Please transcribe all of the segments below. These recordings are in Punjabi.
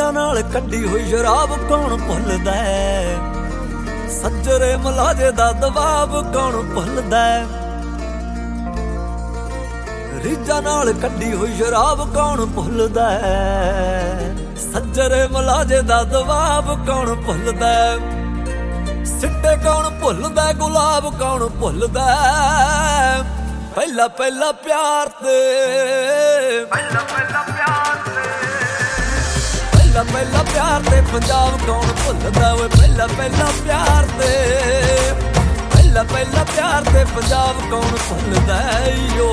ਰੀਝਾਂ ਨਾਲ ਕੱਢੀ ਹੋਈ ਸ਼ਰਾਬ ਕੌਣ ਭੁੱਲਦਾ ਹੈ। ਸੱਜਰੇ ਮਲਾਜੇ ਦਾ ਦਬਾਬ ਕੌਣ ਭੁੱਲਦਾ ਹੈ। ਰੀਝਾਂ ਨਾਲ ਕੱਢੀ ਹੋਈ ਸ਼ਰਾਬ ਕੌਣ ਭੁੱਲਦਾ ਹੈ। ਸੱਜਰੇ ਮਲਾਜੇ ਦਾ ਦਬਾਬ ਕੌਣ ਭੁੱਲਦਾ ਹੈ। ਸਿੱਟੇ ਕੌਣ ਭੁੱਲਦਾ, ਗੁਲਾਬ ਕੌਣ ਭੁੱਲਦਾ। ਪਹਿਲਾ ਪਹਿਲਾ ਪਿਆਰ ਤੇ ਪਹਿਲਾ ਪਹਿਲਾ ਪਿਆਰ ਤੇ ਪੰਜਾਬ ਕੌਣ ਭੁੱਲਦਾ ਓਏ। ਪਹਿਲਾ ਪਹਿਲਾ ਪਿਆਰ ਤੇ ਪੰਜਾਬ ਕੌਣ ਭੁੱਲਦਾ ਓ।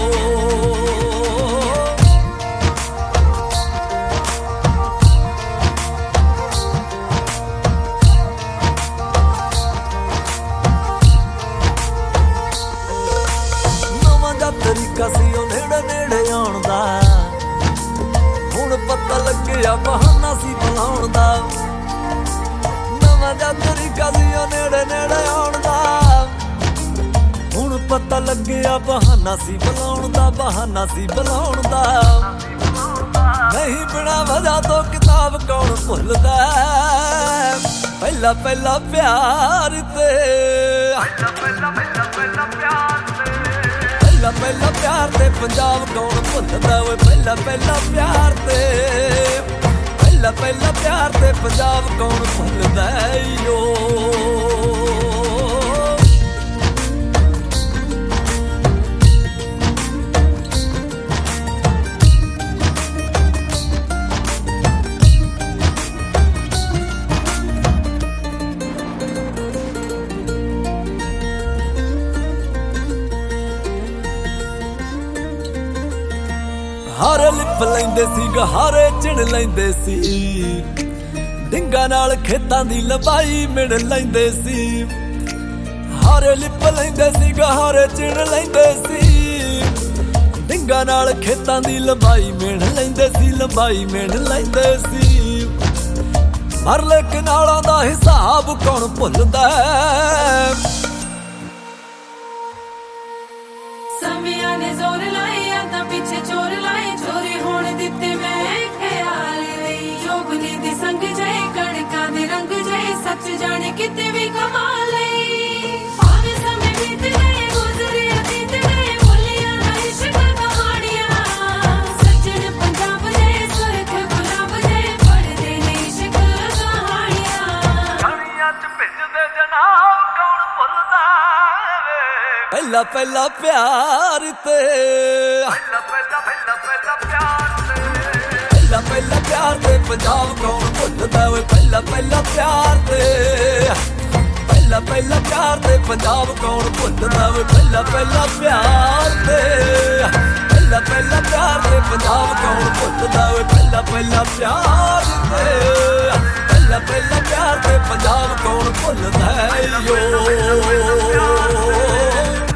ਤਰੀਕਾ ਸੀ ਉਹ ਨੇੜੇ ਨੇੜੇ ਆਉਣ ਦਾ, ਹੁਣ ਪਤਾ ਲੱਗਿਆ ਬਹਾਨਾ ਸੀ ਬੁਲਾਉਣ ਦਾ। ਨਵਾਂ ਜਿਹਾ ਤਰੀਕਾ ਸੀ ਉਹ ਨੇੜੇ ਨੇੜੇ ਆਉਣ ਦਾ, ਹੁਣ ਪਤਾ ਲੱਗਿਆ ਬਹਾਨਾ ਸੀ ਬੁਲਾਉਣ ਦਾ। ਬਹਾਨਾ ਸੀ ਬੁਲਾਉਣ ਦਾ। ਨਹੀਂ ਬਿਨਾਂ ਵਜ੍ਹਾ ਤੋਂ ਕਿਤਾਬ ਕੌਣ ਭੁੱਲਦਾ। ਪਹਿਲਾ ਪਹਿਲਾ ਪਿਆਰ ਤੇ ਪਹਿਲਾ ਪਿਆਰ ਤੇ ਪੰਜਾਬ ਕੌਣ ਭੁੱਲਦਾ ਓਏ। ਪਹਿਲਾ ਪਹਿਲਾ ਪਿਆਰ ਤੇ ਪੰਜਾਬ ਕੌਣ ਭੁੱਲਦਾ ਓ। ਹਾਰੇ ਲਿਪ ਲੈਂਦੇ ਸੀ, ਗਹਾਰੇ ਚਿਣ ਲੈਂਦੇ ਸੀ, ਡਿੰਗਾਂ ਨਾਲ ਖੇਤਾਂ ਦੀ ਲੰਬਾਈ ਮਿਣ ਲੈਂਦੇ ਸੀ। ਹਾਰੇ ਲਿਪ ਲੈਂਦੇ ਸੀ, ਗਹਾਰੇ ਚਿਣ ਲੈਂਦੇ ਸੀ, ਡਿੰਗਾਂ ਨਾਲ ਖੇਤਾਂ ਦੀ ਲੰਬਾਈ ਮਿਣ ਲੈਂਦੇ ਸੀ। ਲੰਬਾਈ ਮਿਣ ਲੈਂਦੇ ਸੀ। ਮਰਲੇ ਕਨਾਲਾਂ ਦਾ ਹਿਸਾਬ ਕੌਣ ਭੁੱਲਦਾ। ਸਮਿਆਂ ਨੇ ਜ਼ੋਰ ਲਾਇਆ ਤਾਂ ਪਿੱਛੇ ਚੋਰ ਲਾਏ, ਚੋਰੀ ਹੋਣ ਦਿੱਤੇ ਮੈਂ ਖਿਆਲ ਨਹੀਂ। ਜੋਗਨੀ ਦੀ ਸੰਗ ਜਾਏ, ਕਣਕਾਂ ਦੇ ਰੰਗ ਜਾਏ, ਸੱਚ ਜਾਣੇ ਕਿਤੇ ਵੀ ਕਮਾਲ ਨਹੀਂ। ਭਾਵੇਂ ਸਮੇਂ ਬੀਤ ਗਏ, ਗੁਜ਼ਰੇ ਅਤੀਤ ਗਏ, ਬੋਲੀਆਂ ਨਾ ਇਸ਼ਕ ਕਹਾਣੀਆਂ। ਸੱਜਣ ਪੰਜਾਬ ਦੇ ਸੁਰਖ ਗੁਲਾਬ ਦੇ, ਪੜ੍ਹਦੇ ਨੇ ਇਸ਼ਕ ਕਹਾਣੀਆਂ। ਕਣੀਆਂ ਚ ਭਿੱਜਦੇ ਜਨਾਬ ਕੌਣ ਭੁੱਲਦਾ। ਪਹਿਲਾ ਪਹਿਲਾ ਪਿਆਰ ਤੇ ਪਹਿਲਾ ਪਿਆਰ ਤੇ ਪੰਜਾਬ ਕੌਣ ਭੁੱਲਦਾ ਓਏ। ਪਹਿਲਾ ਪਹਿਲਾ ਪਿਆਰ ਤੇ ਪੰਜਾਬ ਕੌਣ ਭੁੱਲਦਾ ਓਏ। ਪਹਿਲਾ ਪਹਿਲਾ ਪਿਆਰ ਤੇ ਪੰਜਾਬ ਕੌਣ ਭੁੱਲਦਾ ਓਏ। ਪਹਿਲਾ ਪਹਿਲਾ ਪਿਆਰ ਤੇ ਪੰਜਾਬ ਕੌਣ ਭੁੱਲਦਾ ਓ।